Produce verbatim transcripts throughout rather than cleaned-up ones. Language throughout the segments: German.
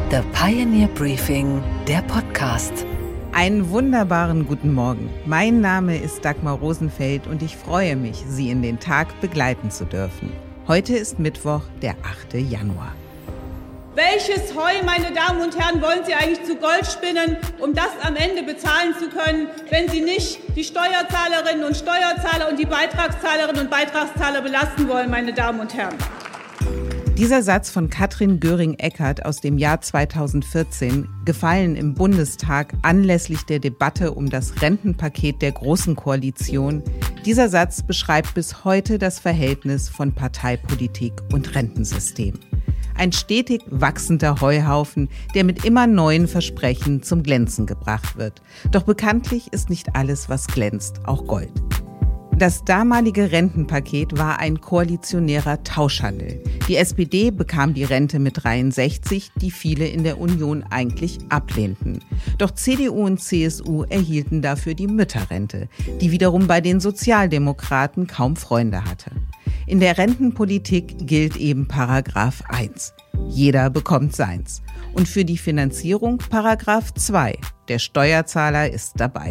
The Pioneer Briefing, der Podcast. Einen wunderbaren guten Morgen. Mein Name ist Dagmar Rosenfeld und ich freue mich, Sie in den Tag begleiten zu dürfen. Heute ist Mittwoch, der achte Januar. Welches Heu, meine Damen und Herren, wollen Sie eigentlich zu Gold spinnen, um das am Ende bezahlen zu können, wenn Sie nicht die Steuerzahlerinnen und Steuerzahler und die Beitragszahlerinnen und Beitragszahler belasten wollen, meine Damen und Herren? Dieser Satz von Katrin Göring-Eckardt aus dem Jahr zweitausendvierzehn, gefallen im Bundestag anlässlich der Debatte um das Rentenpaket der Großen Koalition, dieser Satz beschreibt bis heute das Verhältnis von Parteipolitik und Rentensystem. Ein stetig wachsender Heuhaufen, der mit immer neuen Versprechen zum Glänzen gebracht wird. Doch bekanntlich ist nicht alles, was glänzt, auch Gold. Das damalige Rentenpaket war ein koalitionärer Tauschhandel. Die S P D bekam die Rente mit dreiundsechzig, die viele in der Union eigentlich ablehnten. Doch C D U und C S U erhielten dafür die Mütterrente, die wiederum bei den Sozialdemokraten kaum Freunde hatte. In der Rentenpolitik gilt eben Paragraph eins. Jeder bekommt seins. Und für die Finanzierung Paragraph zwei. Der Steuerzahler ist dabei.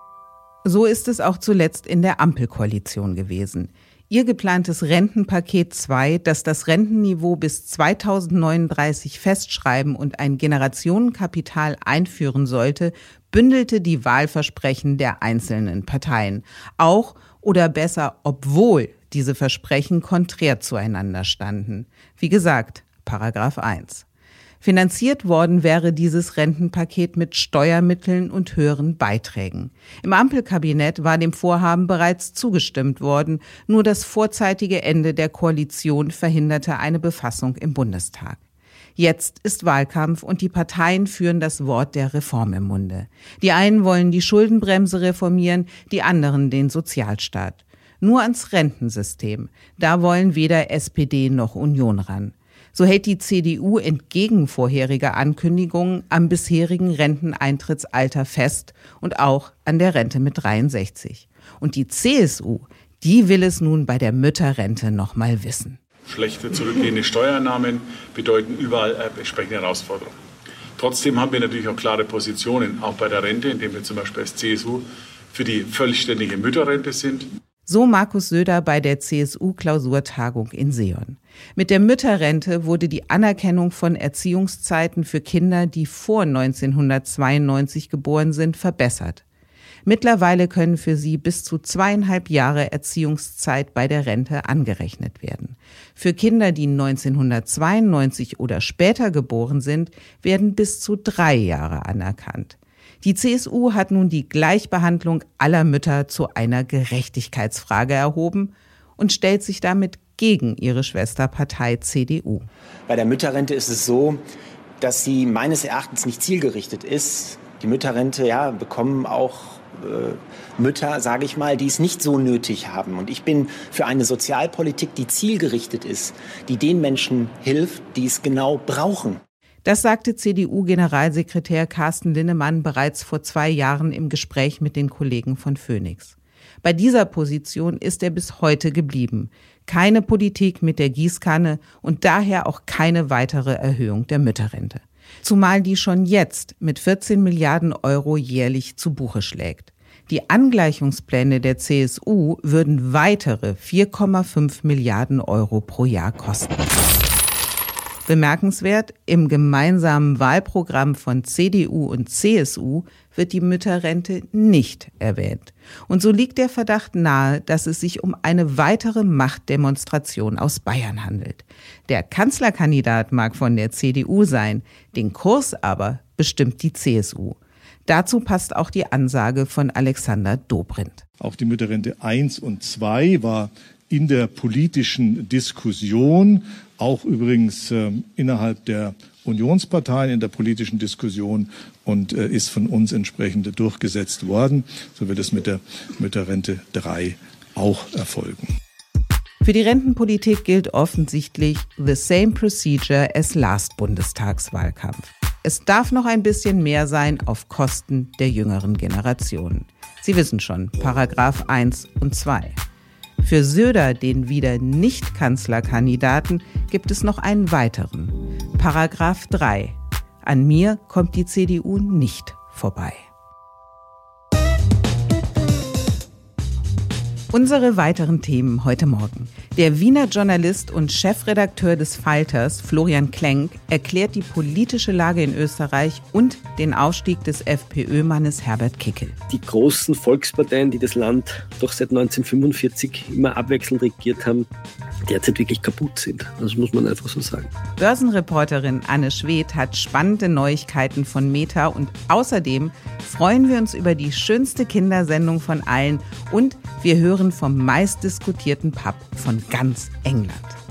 So ist es auch zuletzt in der Ampelkoalition gewesen. Ihr geplantes Rentenpaket zwei, das das Rentenniveau bis zweitausendneununddreißig festschreiben und ein Generationenkapital einführen sollte, bündelte die Wahlversprechen der einzelnen Parteien. Auch oder besser, obwohl diese Versprechen konträr zueinander standen. Wie gesagt, Paragraph eins. Finanziert worden wäre dieses Rentenpaket mit Steuermitteln und höheren Beiträgen. Im Ampelkabinett war dem Vorhaben bereits zugestimmt worden, nur das vorzeitige Ende der Koalition verhinderte eine Befassung im Bundestag. Jetzt ist Wahlkampf und die Parteien führen das Wort der Reform im Munde. Die einen wollen die Schuldenbremse reformieren, die anderen den Sozialstaat. Nur ans Rentensystem, da wollen weder S P D noch Union ran. So hält die C D U entgegen vorheriger Ankündigungen am bisherigen Renteneintrittsalter fest und auch an der Rente mit dreiundsechzig. Und die C S U, die will es nun bei der Mütterrente noch mal wissen. Schlechte zurückgehende Steuereinnahmen bedeuten überall entsprechende Herausforderungen. Trotzdem haben wir natürlich auch klare Positionen, auch bei der Rente, indem wir zum Beispiel als C S U für die vollständige Mütterrente sind. So Markus Söder bei der C S U-Klausurtagung in Seeon. Mit der Mütterrente wurde die Anerkennung von Erziehungszeiten für Kinder, die vor neunzehnhundertzweiundneunzig geboren sind, verbessert. Mittlerweile können für sie bis zu zweieinhalb Jahre Erziehungszeit bei der Rente angerechnet werden. Für Kinder, die neunzehnhundertzweiundneunzig oder später geboren sind, werden bis zu drei Jahre anerkannt. Die C S U hat nun die Gleichbehandlung aller Mütter zu einer Gerechtigkeitsfrage erhoben und stellt sich damit gegen ihre Schwesterpartei C D U. Bei der Mütterrente ist es so, dass sie meines Erachtens nicht zielgerichtet ist. Die Mütterrente, ja, bekommen auch äh, Mütter, sage ich mal, die es nicht so nötig haben. Und ich bin für eine Sozialpolitik, die zielgerichtet ist, die den Menschen hilft, die es genau brauchen. Das sagte C D U-Generalsekretär Carsten Linnemann bereits vor zwei Jahren im Gespräch mit den Kollegen von Phoenix. Bei dieser Position ist er bis heute geblieben. Keine Politik mit der Gießkanne und daher auch keine weitere Erhöhung der Mütterrente. Zumal die schon jetzt mit vierzehn Milliarden Euro jährlich zu Buche schlägt. Die Angleichungspläne der C S U würden weitere vier Komma fünf Milliarden Euro pro Jahr kosten. Bemerkenswert, im gemeinsamen Wahlprogramm von C D U und C S U wird die Mütterrente nicht erwähnt. Und so liegt der Verdacht nahe, dass es sich um eine weitere Machtdemonstration aus Bayern handelt. Der Kanzlerkandidat mag von der C D U sein, den Kurs aber bestimmt die C S U. Dazu passt auch die Ansage von Alexander Dobrindt. Auch die Mütterrente eins und zwei war in der politischen Diskussion, auch übrigens äh, innerhalb der Unionsparteien in der politischen Diskussion und äh, ist von uns entsprechend durchgesetzt worden. So wird es mit der Mütterrente drei auch erfolgen. Für die Rentenpolitik gilt offensichtlich the same procedure as last Bundestagswahlkampf. Es darf noch ein bisschen mehr sein auf Kosten der jüngeren Generationen. Sie wissen schon, Paragraph eins und zwei. Für Söder, den wieder Nicht-Kanzlerkandidaten, gibt es noch einen weiteren, Paragraph drei. An mir kommt die C D U nicht vorbei. Unsere weiteren Themen heute Morgen. Der Wiener Journalist und Chefredakteur des Falters, Florian Klenk, erklärt die politische Lage in Österreich und den Aufstieg des FPÖ-Mannes Herbert Kickl. Die großen Volksparteien, die das Land doch seit neunzehnhundertfünfundvierzig immer abwechselnd regiert haben, derzeit wirklich kaputt sind. Das muss man einfach so sagen. Börsenreporterin Anne Schwedt hat spannende Neuigkeiten von Meta und außerdem freuen wir uns über die schönste Kindersendung von allen und wir hören vom meistdiskutierten Pub von ganz England.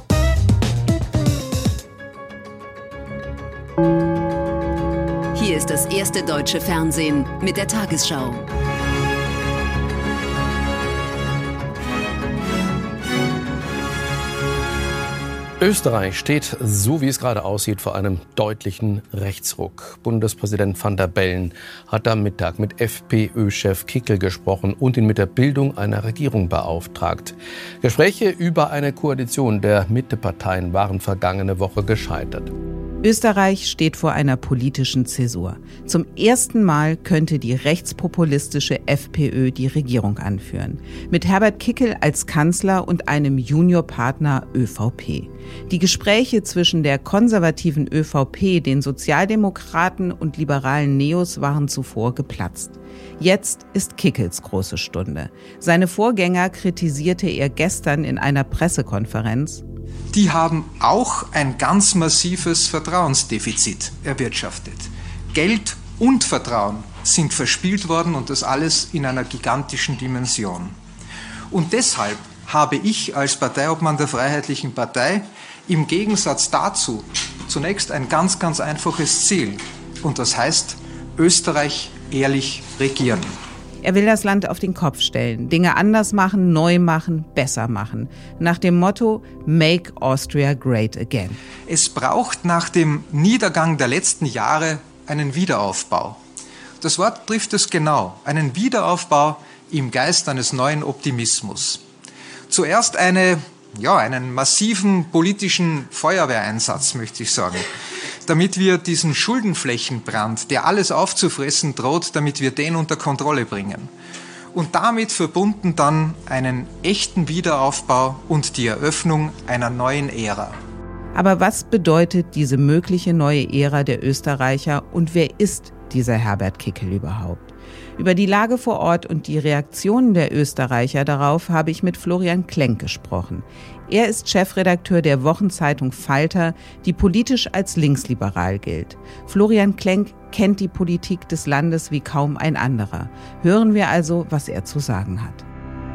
Hier ist das erste deutsche Fernsehen mit der Tagesschau. Österreich steht, so wie es gerade aussieht, vor einem deutlichen Rechtsruck. Bundespräsident Van der Bellen hat am Mittag mit FPÖ-Chef Kickl gesprochen und ihn mit der Bildung einer Regierung beauftragt. Gespräche über eine Koalition der Mitteparteien waren vergangene Woche gescheitert. Österreich steht vor einer politischen Zäsur. Zum ersten Mal könnte die rechtspopulistische FPÖ die Regierung anführen. Mit Herbert Kickl als Kanzler und einem Juniorpartner ÖVP. Die Gespräche zwischen der konservativen ÖVP, den Sozialdemokraten und liberalen Neos waren zuvor geplatzt. Jetzt ist Kickls große Stunde. Seine Vorgänger kritisierte er gestern in einer Pressekonferenz. Die haben auch ein ganz massives Vertrauensdefizit erwirtschaftet. Geld und Vertrauen sind verspielt worden und das alles in einer gigantischen Dimension. Und deshalb habe ich als Parteiobmann der Freiheitlichen Partei im Gegensatz dazu zunächst ein ganz, ganz einfaches Ziel. Und das heißt, Österreich ehrlich regieren. Er will das Land auf den Kopf stellen, Dinge anders machen, neu machen, besser machen. Nach dem Motto Make Austria Great Again. Es braucht nach dem Niedergang der letzten Jahre einen Wiederaufbau. Das Wort trifft es genau. Einen Wiederaufbau im Geist eines neuen Optimismus. Zuerst eine, ja, einen massiven politischen Feuerwehreinsatz, möchte ich sagen. Damit wir diesen Schuldenflächenbrand, der alles aufzufressen droht, damit wir den unter Kontrolle bringen. Und damit verbunden dann einen echten Wiederaufbau und die Eröffnung einer neuen Ära. Aber was bedeutet diese mögliche neue Ära der Österreicher und wer ist dieser Herbert Kickl überhaupt? Über die Lage vor Ort und die Reaktionen der Österreicher darauf habe ich mit Florian Klenk gesprochen. Er ist Chefredakteur der Wochenzeitung Falter, die politisch als linksliberal gilt. Florian Klenk kennt die Politik des Landes wie kaum ein anderer. Hören wir also, was er zu sagen hat.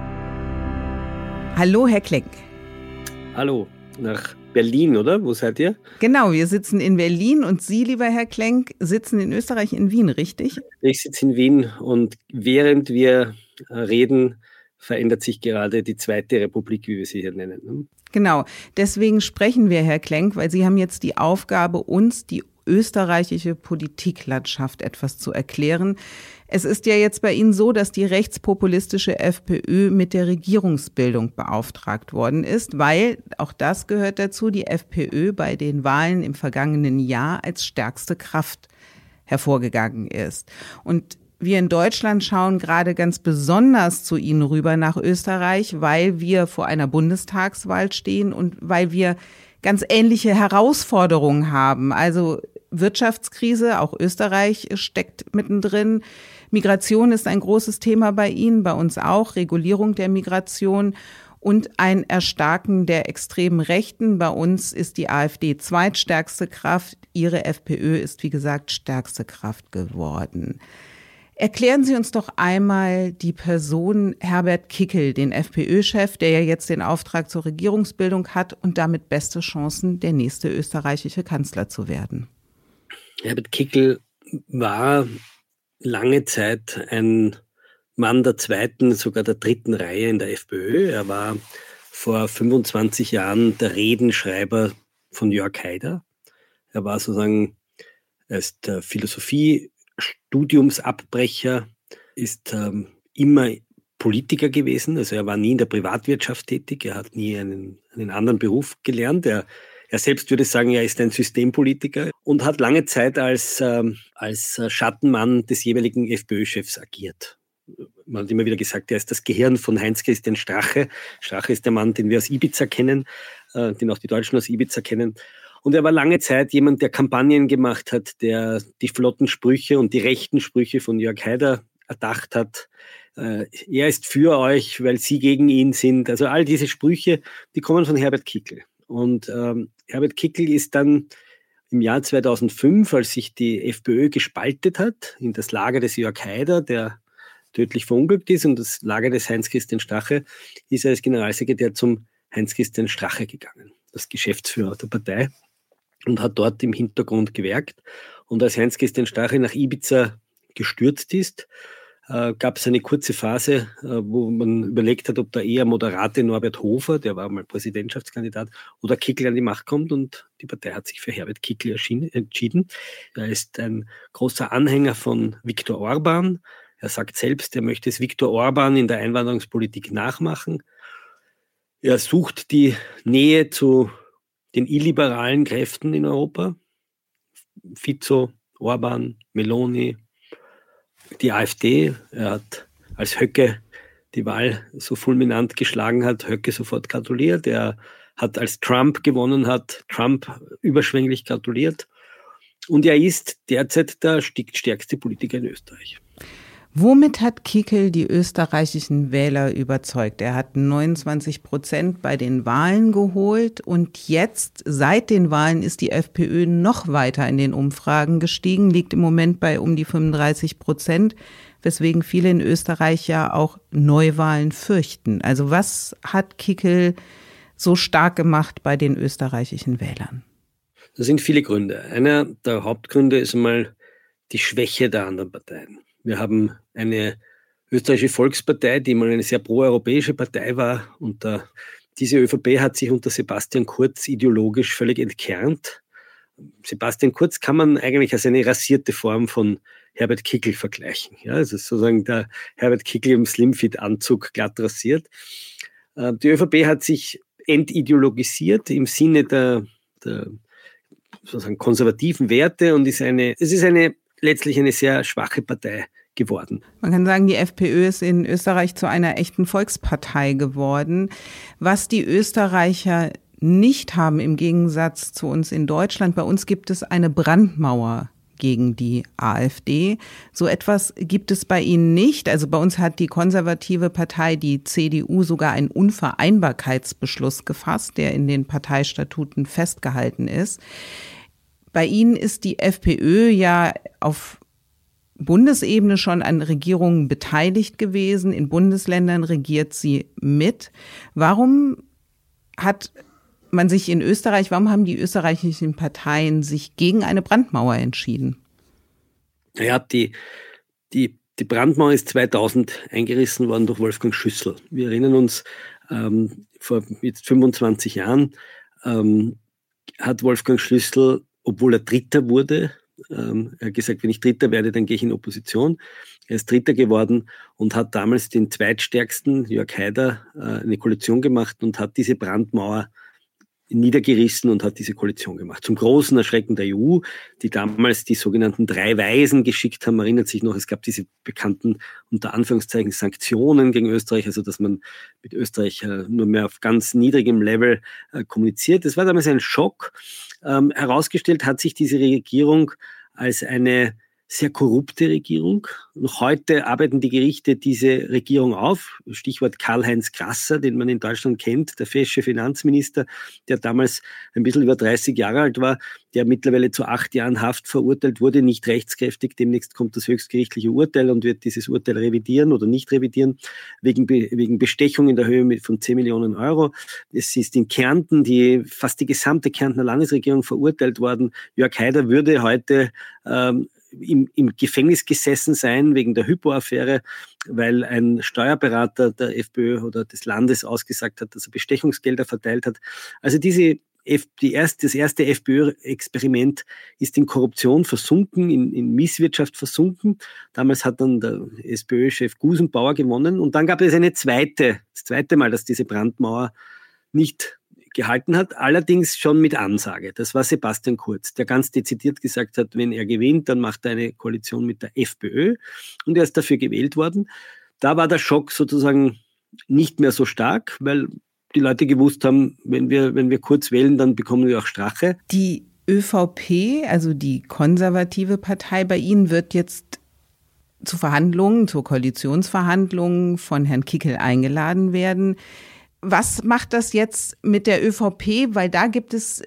Hallo, Herr Klenk. Hallo, nach Berlin, oder? Wo seid ihr? Genau, wir sitzen in Berlin und Sie, lieber Herr Klenk, sitzen in Österreich in Wien, richtig? Ich sitze in Wien und während wir reden, verändert sich gerade die Zweite Republik, wie wir sie hier nennen. Genau, deswegen sprechen wir, Herr Klenk, weil Sie haben jetzt die Aufgabe, uns die österreichische Politiklandschaft etwas zu erklären. Es ist ja jetzt bei Ihnen so, dass die rechtspopulistische FPÖ mit der Regierungsbildung beauftragt worden ist, weil, auch das gehört dazu, die FPÖ bei den Wahlen im vergangenen Jahr als stärkste Kraft hervorgegangen ist. Und wir in Deutschland schauen gerade ganz besonders zu Ihnen rüber nach Österreich, weil wir vor einer Bundestagswahl stehen und weil wir ganz ähnliche Herausforderungen haben. Also Wirtschaftskrise, auch Österreich steckt mittendrin. Migration ist ein großes Thema bei Ihnen, bei uns auch, Regulierung der Migration und ein Erstarken der extremen Rechten. Bei uns ist die AfD zweitstärkste Kraft, Ihre FPÖ ist, wie gesagt, stärkste Kraft geworden. Erklären Sie uns doch einmal die Person Herbert Kickl, den FPÖ-Chef, der ja jetzt den Auftrag zur Regierungsbildung hat und damit beste Chancen, der nächste österreichische Kanzler zu werden. Herbert Kickl war lange Zeit ein Mann der zweiten, sogar der dritten Reihe in der FPÖ. Er war vor fünfundzwanzig Jahren der Redenschreiber von Jörg Haider. Er war sozusagen, er ist der Philosophie Studiumsabbrecher, ist ähm, immer Politiker gewesen, also er war nie in der Privatwirtschaft tätig, er hat nie einen, einen anderen Beruf gelernt, er Er selbst würde sagen, er ist ein Systempolitiker und hat lange Zeit als, ähm, als Schattenmann des jeweiligen FPÖ-Chefs agiert. Man hat immer wieder gesagt, er ist das Gehirn von Heinz-Christian Strache. Strache ist der Mann, den wir aus Ibiza kennen, äh, den auch die Deutschen aus Ibiza kennen. Und er war lange Zeit jemand, der Kampagnen gemacht hat, der die flotten Sprüche und die rechten Sprüche von Jörg Haider erdacht hat. Äh, er ist für euch, weil sie gegen ihn sind. Also all diese Sprüche, die kommen von Herbert Kickl. Und ähm, Herbert Kickl ist dann im Jahr zweitausendfünf, als sich die FPÖ gespaltet hat, in das Lager des Jörg Haider, der tödlich verunglückt ist, und das Lager des Heinz-Christian Strache, ist er als Generalsekretär zum Heinz-Christian Strache gegangen, das Geschäftsführer der Partei, und hat dort im Hintergrund gewerkt. Und als Heinz-Christian Strache nach Ibiza gestürzt ist, äh, gab es eine kurze Phase, äh, wo man überlegt hat, ob der eher moderate Norbert Hofer, der war mal Präsidentschaftskandidat, oder Kickl an die Macht kommt, und die Partei hat sich für Herbert Kickl entschieden. Er ist ein großer Anhänger von Viktor Orban. Er sagt selbst, er möchte es Viktor Orban in der Einwanderungspolitik nachmachen. Er sucht die Nähe zu den illiberalen Kräften in Europa. Fico, Orban, Meloni, die AfD. Er hat, als Höcke die Wahl so fulminant geschlagen hat, Höcke sofort gratuliert. Er hat, als Trump gewonnen hat, Trump überschwänglich gratuliert. Und er ist derzeit der stärkste Politiker in Österreich. Womit hat Kickl die österreichischen Wähler überzeugt? Er hat neunundzwanzig Prozent bei den Wahlen geholt, und jetzt, seit den Wahlen, ist die FPÖ noch weiter in den Umfragen gestiegen, liegt im Moment bei um die fünfunddreißig Prozent, weswegen viele in Österreich ja auch Neuwahlen fürchten. Also was hat Kickl so stark gemacht bei den österreichischen Wählern? Das sind viele Gründe. Einer der Hauptgründe ist einmal die Schwäche der anderen Parteien. Wir haben eine österreichische Volkspartei, die mal eine sehr proeuropäische Partei war, und uh, diese ÖVP hat sich unter Sebastian Kurz ideologisch völlig entkernt. Sebastian Kurz kann man eigentlich als eine rasierte Form von Herbert Kickl vergleichen. Ja, also sozusagen der Herbert Kickl im Slimfit-Anzug glatt rasiert. Uh, die ÖVP hat sich entideologisiert im Sinne der, der sozusagen konservativen Werte und ist eine, es ist eine letztlich eine sehr schwache Partei geworden. Man kann sagen, die FPÖ ist in Österreich zu einer echten Volkspartei geworden. Was die Österreicher nicht haben, im Gegensatz zu uns in Deutschland, bei uns gibt es eine Brandmauer gegen die AfD. So etwas gibt es bei ihnen nicht. Also bei uns hat die konservative Partei, die C D U, sogar einen Unvereinbarkeitsbeschluss gefasst, der in den Parteistatuten festgehalten ist. Bei Ihnen ist die FPÖ ja auf Bundesebene schon an Regierungen beteiligt gewesen. In Bundesländern regiert sie mit. Warum hat man sich in Österreich, warum haben die österreichischen Parteien sich gegen eine Brandmauer entschieden? Ja, die, die, die Brandmauer ist zweitausend eingerissen worden durch Wolfgang Schüssel. Wir erinnern uns, ähm, vor jetzt fünfundzwanzig Jahren ähm, hat Wolfgang Schüssel, obwohl er Dritter wurde, ähm, er hat gesagt, wenn ich Dritter werde, dann gehe ich in Opposition. Er ist Dritter geworden und hat damals den zweitstärksten, Jörg Haider, äh, eine Koalition gemacht und hat diese Brandmauer niedergerissen und hat diese Koalition gemacht. Zum großen Erschrecken der E U, die damals die sogenannten drei Weisen geschickt haben. Man erinnert sich noch, es gab diese bekannten, unter Anführungszeichen, Sanktionen gegen Österreich, also dass man mit Österreich äh, nur mehr auf ganz niedrigem Level äh, kommuniziert. Das war damals ein Schock. Ähm, herausgestellt hat sich diese Regierung als eine sehr korrupte Regierung. Noch heute arbeiten die Gerichte diese Regierung auf. Stichwort Karl-Heinz Grasser, den man in Deutschland kennt, der fesche Finanzminister, der damals ein bisschen über dreißig Jahre alt war, der mittlerweile zu acht Jahren Haft verurteilt wurde, nicht rechtskräftig. Demnächst kommt das höchstgerichtliche Urteil und wird dieses Urteil revidieren oder nicht revidieren, wegen, Be- wegen Bestechung in der Höhe von zehn Millionen Euro. Es ist in Kärnten die, fast die gesamte Kärntner Landesregierung verurteilt worden. Jörg Haider würde heute ähm, Im, im Gefängnis gesessen sein wegen der Hypo-Affäre, weil ein Steuerberater der FPÖ oder des Landes ausgesagt hat, dass er Bestechungsgelder verteilt hat. Also diese F, die erste, das erste FPÖ-Experiment ist in Korruption versunken, in, in Misswirtschaft versunken. Damals hat dann der SPÖ-Chef Gusenbauer gewonnen. Und dann gab es eine zweite, das zweite Mal, dass diese Brandmauer nicht gehalten hat, allerdings schon mit Ansage. Das war Sebastian Kurz, der ganz dezidiert gesagt hat, wenn er gewinnt, dann macht er eine Koalition mit der FPÖ und er ist dafür gewählt worden. Da war der Schock sozusagen nicht mehr so stark, weil die Leute gewusst haben, wenn wir, wenn wir Kurz wählen, dann bekommen wir auch Strache. Die ÖVP, also die konservative Partei bei Ihnen, wird jetzt zu Verhandlungen, zu Koalitionsverhandlungen von Herrn Kickl eingeladen werden. Was macht das jetzt mit der ÖVP? Weil da gibt es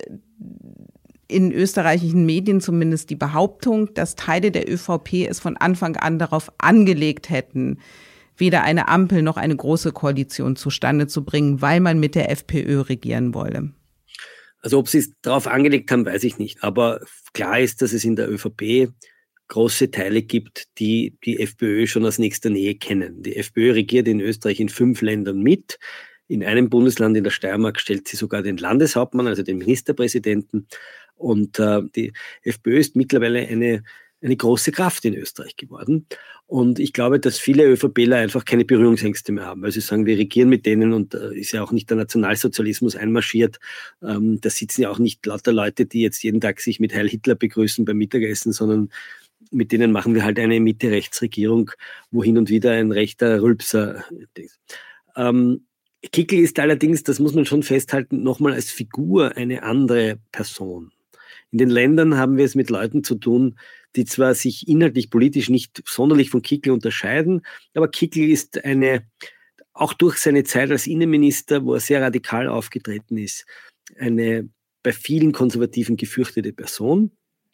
in österreichischen Medien zumindest die Behauptung, dass Teile der ÖVP es von Anfang an darauf angelegt hätten, weder eine Ampel noch eine große Koalition zustande zu bringen, weil man mit der FPÖ regieren wolle. Also ob sie es darauf angelegt haben, weiß ich nicht. Aber klar ist, dass es in der ÖVP große Teile gibt, die die FPÖ schon aus nächster Nähe kennen. Die FPÖ regiert in Österreich in fünf Ländern mit. In einem Bundesland, in der Steiermark, stellt sie sogar den Landeshauptmann, also den Ministerpräsidenten. Und äh, die FPÖ ist mittlerweile eine, eine große Kraft in Österreich geworden. Und ich glaube, dass viele ÖVPler einfach keine Berührungsängste mehr haben, weil sie sagen, wir regieren mit denen und äh, ist ja auch nicht der Nationalsozialismus einmarschiert. Ähm, da sitzen ja auch nicht lauter Leute, die jetzt jeden Tag sich mit Heil Hitler begrüßen beim Mittagessen, sondern mit denen machen wir halt eine Mitte-Rechts-Regierung, wo hin und wieder ein rechter Rülpser ist. Ähm, Kickl ist allerdings, das muss man schon festhalten, nochmal als Figur eine andere Person. In den Ländern haben wir es mit Leuten zu tun, die zwar sich inhaltlich politisch nicht sonderlich von Kickl unterscheiden, aber Kickl ist eine, auch durch seine Zeit als Innenminister, wo er sehr radikal aufgetreten ist, eine bei vielen Konservativen gefürchtete Person.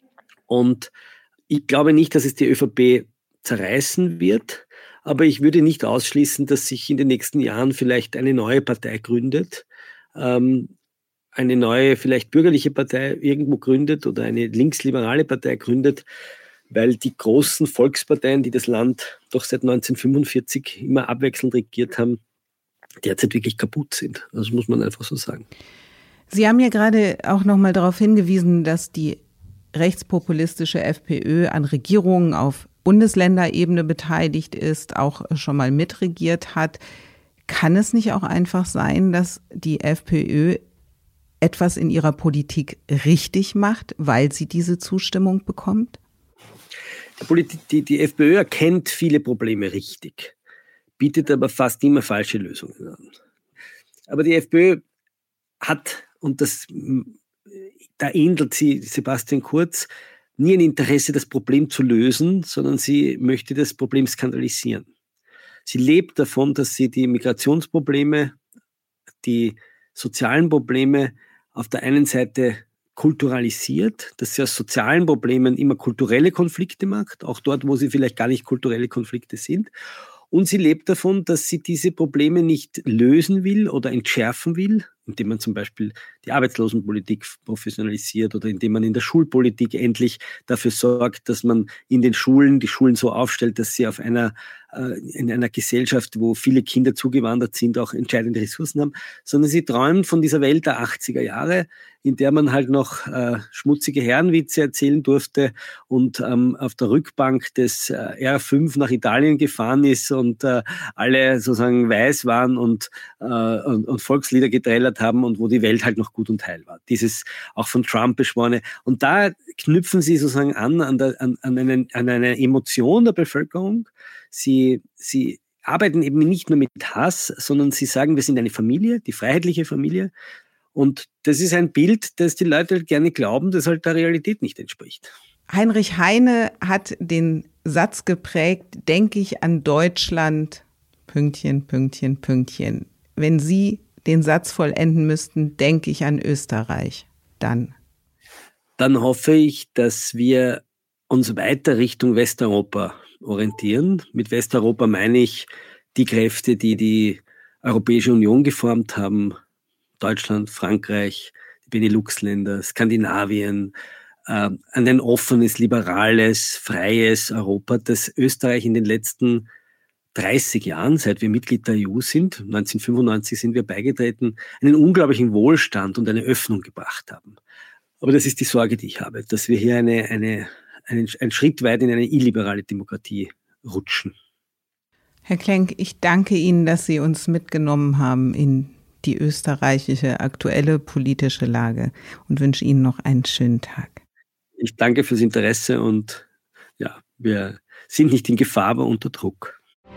Und ich glaube nicht, dass es die ÖVP zerreißen wird, aber ich würde nicht ausschließen, dass sich in den nächsten Jahren vielleicht eine neue Partei gründet, ähm, eine neue, vielleicht bürgerliche Partei irgendwo gründet oder eine linksliberale Partei gründet, weil die großen Volksparteien, die das Land doch seit neunzehnhundertfünfundvierzig immer abwechselnd regiert haben, derzeit wirklich kaputt sind. Das muss man einfach so sagen. Sie haben ja gerade auch noch mal darauf hingewiesen, dass die rechtspopulistische FPÖ an Regierungen auf Bundesländerebene beteiligt ist, auch schon mal mitregiert hat. Kann es nicht auch einfach sein, dass die FPÖ etwas in ihrer Politik richtig macht, weil sie diese Zustimmung bekommt? Die, Politik, die, die FPÖ erkennt viele Probleme richtig, bietet aber fast immer falsche Lösungen an. Aber die FPÖ hat, und das, da ähnelt sie Sebastian Kurz, nie ein Interesse, das Problem zu lösen, sondern sie möchte das Problem skandalisieren. Sie lebt davon, dass sie die Migrationsprobleme, die sozialen Probleme auf der einen Seite kulturalisiert, dass sie aus sozialen Problemen immer kulturelle Konflikte macht, auch dort, wo sie vielleicht gar nicht kulturelle Konflikte sind. Und sie lebt davon, dass sie diese Probleme nicht lösen will oder entschärfen will, indem man zum Beispiel die Arbeitslosenpolitik professionalisiert oder indem man in der Schulpolitik endlich dafür sorgt, dass man in den Schulen die Schulen so aufstellt, dass sie auf einer, äh, in einer Gesellschaft, wo viele Kinder zugewandert sind, auch entscheidende Ressourcen haben, sondern sie träumen von dieser Welt der achtziger Jahre, in der man halt noch äh, schmutzige Herrenwitze erzählen durfte und ähm, auf der Rückbank des äh, R fünf nach Italien gefahren ist und äh, alle sozusagen weiß waren und, äh, und, und Volkslieder geträllert haben und wo die Welt halt noch gut und heil war. Dieses auch von Trump beschworene. Und da knüpfen sie sozusagen an, an, der, an, an, eine, an eine Emotion der Bevölkerung. Sie, sie arbeiten eben nicht nur mit Hass, sondern sie sagen, wir sind eine Familie, die freiheitliche Familie. Und das ist ein Bild, das die Leute halt gerne glauben, das halt der Realität nicht entspricht. Heinrich Heine hat den Satz geprägt, denke ich an Deutschland, Pünktchen, Pünktchen, Pünktchen. Wenn Sie den Satz vollenden müssten, denke ich an Österreich. Dann? Dann hoffe ich, dass wir uns weiter Richtung Westeuropa orientieren. Mit Westeuropa meine ich die Kräfte, die die Europäische Union geformt haben. Deutschland, Frankreich, die Benelux-Länder, Skandinavien, äh, an ein offenes, liberales, freies Europa, das Österreich in den letzten dreißig Jahren, seit wir Mitglied der E U sind, neunzehnhundertfünfundneunzig sind wir beigetreten, einen unglaublichen Wohlstand und eine Öffnung gebracht haben. Aber das ist die Sorge, die ich habe, dass wir hier eine, eine, einen, einen Schritt weit in eine illiberale Demokratie rutschen. Herr Klenk, ich danke Ihnen, dass Sie uns mitgenommen haben in die österreichische aktuelle politische Lage und wünsche Ihnen noch einen schönen Tag. Ich danke fürs Interesse und ja, wir sind nicht in Gefahr, aber unter Druck.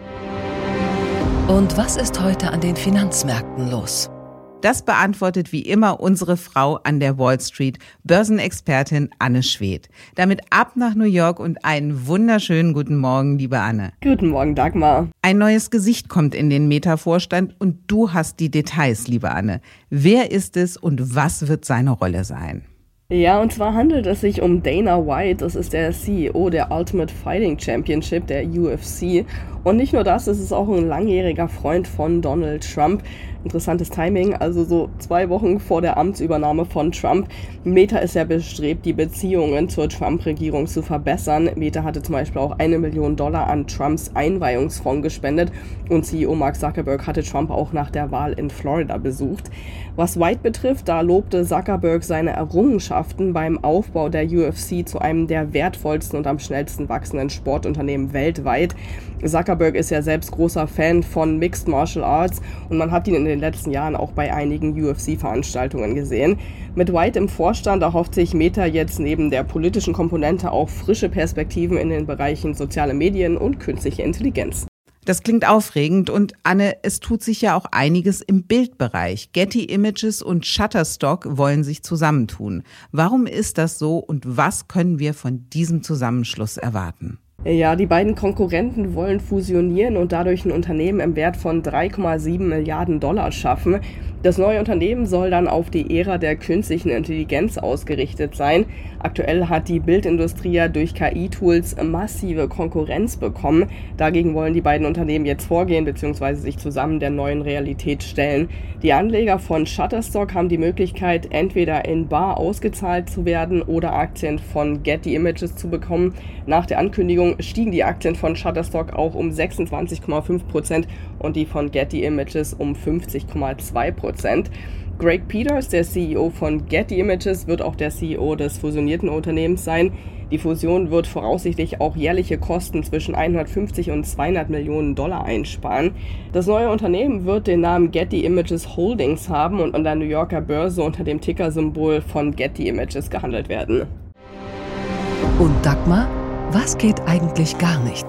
Und was ist heute an den Finanzmärkten los? Das beantwortet wie immer unsere Frau an der Wall Street, Börsenexpertin Anne Schwedt. Damit ab nach New York und einen wunderschönen guten Morgen, liebe Anne. Guten Morgen, Dagmar. Ein neues Gesicht kommt in den Meta-Vorstand und du hast die Details, liebe Anne. Wer ist es und was wird seine Rolle sein? Ja, und zwar handelt es sich um Dana White, das ist der C E O der Ultimate Fighting Championship, der U F C. Und nicht nur das, es ist auch ein langjähriger Freund von Donald Trump. Interessantes Timing, also so zwei Wochen vor der Amtsübernahme von Trump. Meta ist ja bestrebt, die Beziehungen zur Trump-Regierung zu verbessern. Meta hatte zum Beispiel auch eine Million Dollar an Trumps Einweihungsfonds gespendet und C E O Mark Zuckerberg hatte Trump auch nach der Wahl in Florida besucht. Was White betrifft, da lobte Zuckerberg seine Errungenschaften beim Aufbau der U F C zu einem der wertvollsten und am schnellsten wachsenden Sportunternehmen weltweit. Zuckerberg ist ja selbst großer Fan von Mixed Martial Arts und man hat ihn in den letzten Jahren auch bei einigen U F C-Veranstaltungen gesehen. Mit White im Vorstand erhofft sich Meta jetzt neben der politischen Komponente auch frische Perspektiven in den Bereichen soziale Medien und künstliche Intelligenz. Das klingt aufregend und Anne, es tut sich ja auch einiges im Bildbereich. Getty Images und Shutterstock wollen sich zusammentun. Warum ist das so und was können wir von diesem Zusammenschluss erwarten? Ja, die beiden Konkurrenten wollen fusionieren und dadurch ein Unternehmen im Wert von drei Komma sieben Milliarden Dollar schaffen. Das neue Unternehmen soll dann auf die Ära der künstlichen Intelligenz ausgerichtet sein. Aktuell hat die Bildindustrie ja durch K I-Tools massive Konkurrenz bekommen. Dagegen wollen die beiden Unternehmen jetzt vorgehen bzw. sich zusammen der neuen Realität stellen. Die Anleger von Shutterstock haben die Möglichkeit, entweder in bar ausgezahlt zu werden oder Aktien von Getty Images zu bekommen. Nach der Ankündigung stiegen die Aktien von Shutterstock auch um sechsundzwanzig Komma fünf Prozent und die von Getty Images um fünfzig Komma zwei Prozent. Greg Peters, der C E O von Getty Images, wird auch der C E O des fusionierten Unternehmens sein. Die Fusion wird voraussichtlich auch jährliche Kosten zwischen hundertfünfzig und zweihundert Millionen Dollar einsparen. Das neue Unternehmen wird den Namen Getty Images Holdings haben und an der New Yorker Börse unter dem Tickersymbol von Getty Images gehandelt werden. Und Dagmar, was geht eigentlich gar nicht?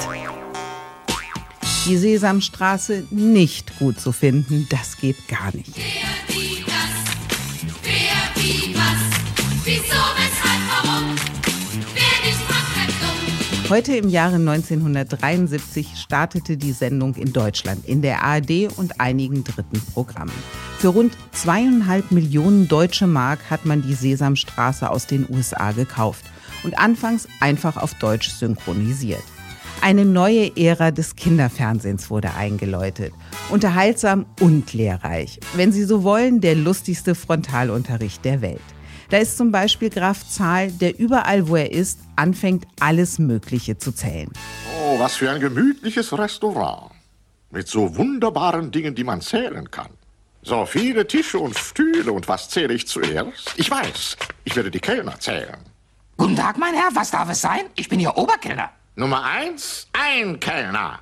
Die Sesamstraße nicht gut zu finden, das geht gar nicht. Wer, wie, das, wer, wie, was, wieso, weshalb, warum, wer nicht macht, bleibt dumm. Heute im Jahre neunzehnhundertdreiundsiebzig startete die Sendung in Deutschland, in der A R D und einigen dritten Programmen. Für rund zweieinhalb Millionen deutsche Mark hat man die Sesamstraße aus den U S A gekauft und anfangs einfach auf Deutsch synchronisiert. Eine neue Ära des Kinderfernsehens wurde eingeläutet. Unterhaltsam und lehrreich. Wenn Sie so wollen, der lustigste Frontalunterricht der Welt. Da ist zum Beispiel Graf Zahl, der überall, wo er ist, anfängt, alles Mögliche zu zählen. Oh, was für ein gemütliches Restaurant. Mit so wunderbaren Dingen, die man zählen kann. So viele Tische und Stühle. Und was zähle ich zuerst? Ich weiß, ich werde die Kellner zählen. Guten Tag, mein Herr. Was darf es sein? Ich bin Ihr Oberkellner. Nummer eins, ein Kellner.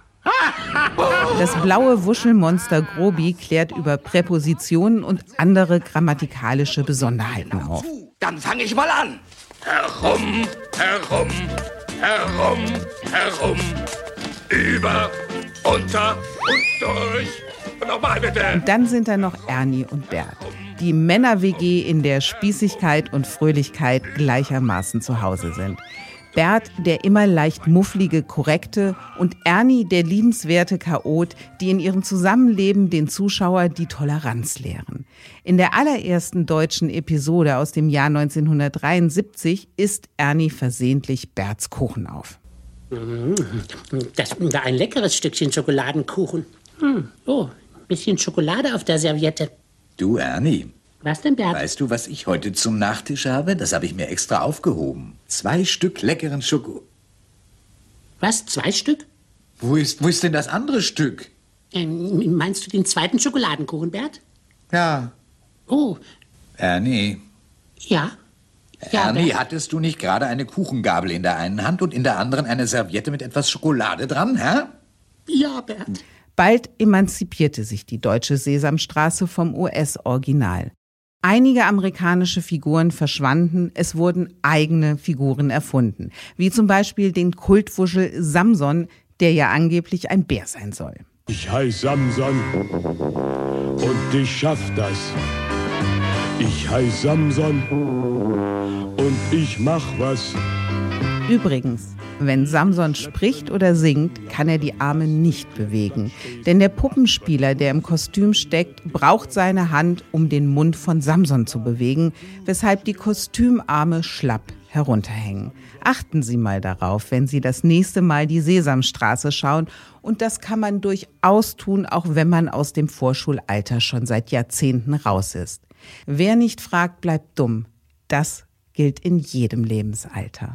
Das blaue Wuschelmonster Grobi klärt über Präpositionen und andere grammatikalische Besonderheiten auf. Dann fange ich mal an. Herum, herum, herum, herum. Über, unter und durch. Und nochmal bitte. Und dann sind da noch Ernie und Bert. Die Männer-W G, in der Spießigkeit und Fröhlichkeit gleichermaßen zu Hause sind. Bert, der immer leicht mufflige Korrekte und Ernie, der liebenswerte Chaot, die in ihrem Zusammenleben den Zuschauer die Toleranz lehren. In der allerersten deutschen Episode aus dem Jahr neunzehnhundertdreiundsiebzig isst Ernie versehentlich Berts Kuchen auf. Das war ein leckeres Stückchen Schokoladenkuchen. Hm. Oh, ein bisschen Schokolade auf der Serviette. Du, Ernie. Was denn, Bert? Weißt du, was ich heute zum Nachtisch habe? Das habe ich mir extra aufgehoben. Zwei Stück leckeren Schoko... Was? Zwei Stück? Wo ist, wo ist denn das andere Stück? Ähm, meinst du den zweiten Schokoladenkuchen, Bert? Ja. Oh. Ernie. Ja? Ja, Ernie, Bert? hattest du nicht gerade eine Kuchengabel in der einen Hand und in der anderen eine Serviette mit etwas Schokolade dran, hä? Ja, Bert. Bald emanzipierte sich die deutsche Sesamstraße vom U S-Original. Einige amerikanische Figuren verschwanden, es wurden eigene Figuren erfunden, wie zum Beispiel den Kultwuschel Samson, der ja angeblich ein Bär sein soll. Ich heiß Samson und ich schaff das. Ich heiß Samson und ich mach was. Übrigens, wenn Samson spricht oder singt, kann er die Arme nicht bewegen. Denn der Puppenspieler, der im Kostüm steckt, braucht seine Hand, um den Mund von Samson zu bewegen, weshalb die Kostümarme schlapp herunterhängen. Achten Sie mal darauf, wenn Sie das nächste Mal die Sesamstraße schauen. Und das kann man durchaus tun, auch wenn man aus dem Vorschulalter schon seit Jahrzehnten raus ist. Wer nicht fragt, bleibt dumm. Das gilt in jedem Lebensalter.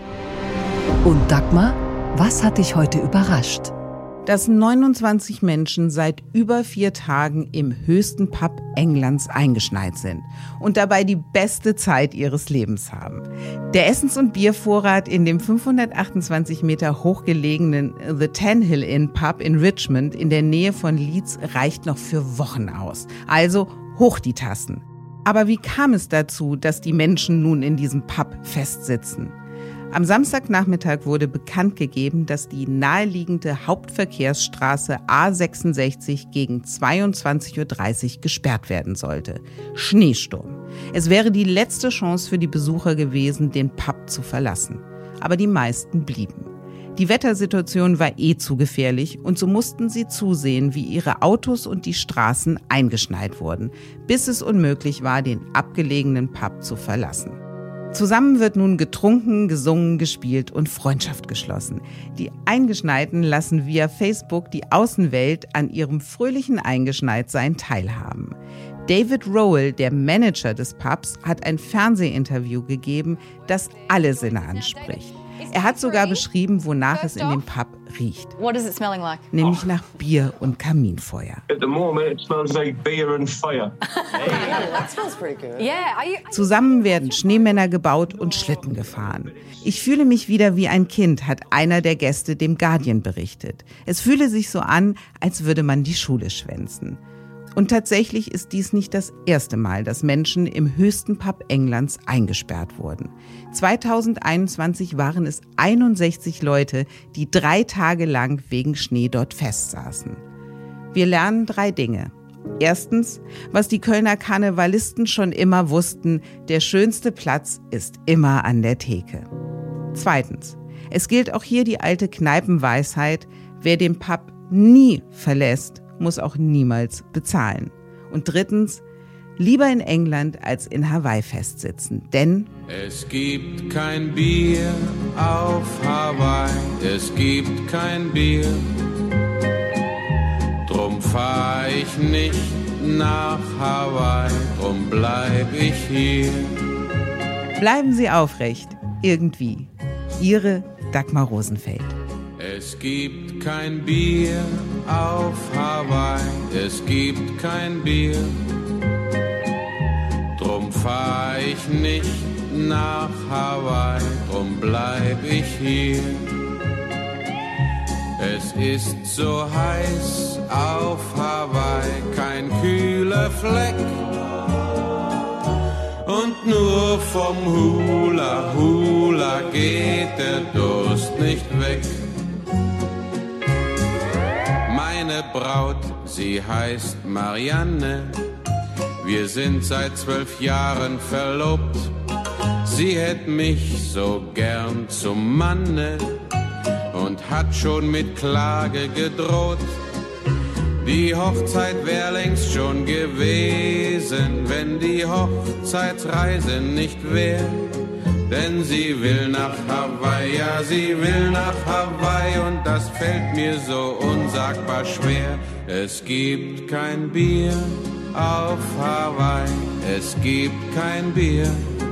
Und Dagmar, was hat dich heute überrascht? Dass neunundzwanzig Menschen seit über vier Tagen im höchsten Pub Englands eingeschneit sind und dabei die beste Zeit ihres Lebens haben. Der Essens- und Biervorrat in dem fünfhundertachtundzwanzig Meter hochgelegenen The Tannhill Inn Pub in Richmond in der Nähe von Leeds reicht noch für Wochen aus. Also hoch die Tassen. Aber wie kam es dazu, dass die Menschen nun in diesem Pub festsitzen? Am Samstagnachmittag wurde bekannt gegeben, dass die naheliegende Hauptverkehrsstraße A sechsundsechzig gegen zweiundzwanzig Uhr dreißig gesperrt werden sollte. Schneesturm. Es wäre die letzte Chance für die Besucher gewesen, den Pub zu verlassen. Aber die meisten blieben. Die Wettersituation war eh zu gefährlich und so mussten sie zusehen, wie ihre Autos und die Straßen eingeschneit wurden, bis es unmöglich war, den abgelegenen Pub zu verlassen. Zusammen wird nun getrunken, gesungen, gespielt und Freundschaft geschlossen. Die Eingeschneiten lassen via Facebook die Außenwelt an ihrem fröhlichen Eingeschneitsein teilhaben. David Rowell, der Manager des Pubs, hat ein Fernsehinterview gegeben, das alle Sinne anspricht. Er hat sogar beschrieben, wonach es in dem Pub riecht. What is it smelling like? Nämlich nach Bier und Kaminfeuer. At the moment it smells like beer and fire. Hey, that smells pretty good. Yeah, are you... Zusammen werden Schneemänner gebaut und Schlitten gefahren. Ich fühle mich wieder wie ein Kind, hat einer der Gäste dem Guardian berichtet. Es fühle sich so an, als würde man die Schule schwänzen. Und tatsächlich ist dies nicht das erste Mal, dass Menschen im höchsten Pub Englands eingesperrt wurden. zweitausendeinundzwanzig waren es einundsechzig Leute, die drei Tage lang wegen Schnee dort festsaßen. Wir lernen drei Dinge. Erstens, was die Kölner Karnevalisten schon immer wussten, der schönste Platz ist immer an der Theke. Zweitens, es gilt auch hier die alte Kneipenweisheit, wer den Pub nie verlässt, muss auch niemals bezahlen. Und drittens, lieber in England als in Hawaii festsitzen, denn es gibt kein Bier auf Hawaii, es gibt kein Bier, drum fahr ich nicht nach Hawaii, drum bleib ich hier. Bleiben Sie aufrecht, irgendwie. Ihre Dagmar Rosenfeld. Es gibt kein Bier auf Hawaii, es gibt kein Bier, drum fahr ich nicht nach Hawaii, drum bleib ich hier. Es ist so heiß auf Hawaii, kein kühler Fleck, und nur vom Hula Hula geht der Durst nicht weg. Meine Braut, sie heißt Marianne, wir sind seit zwölf Jahren verlobt. Sie hätt mich so gern zum Manne und hat schon mit Klage gedroht. Die Hochzeit wär längst schon gewesen, wenn die Hochzeitsreise nicht wär. Denn sie will nach Hawaii, ja, sie will nach Hawaii und das fällt mir so unsagbar schwer. Es gibt kein Bier auf Hawaii, es gibt kein Bier,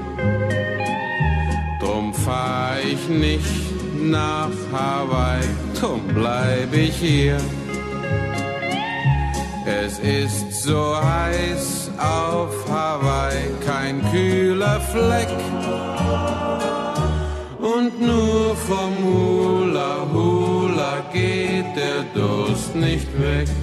drum fahr ich nicht nach Hawaii, drum bleib ich hier. Es ist so heiß auf Hawaii, kein kühler Fleck, und nur vom Hula Hula geht der Durst nicht weg.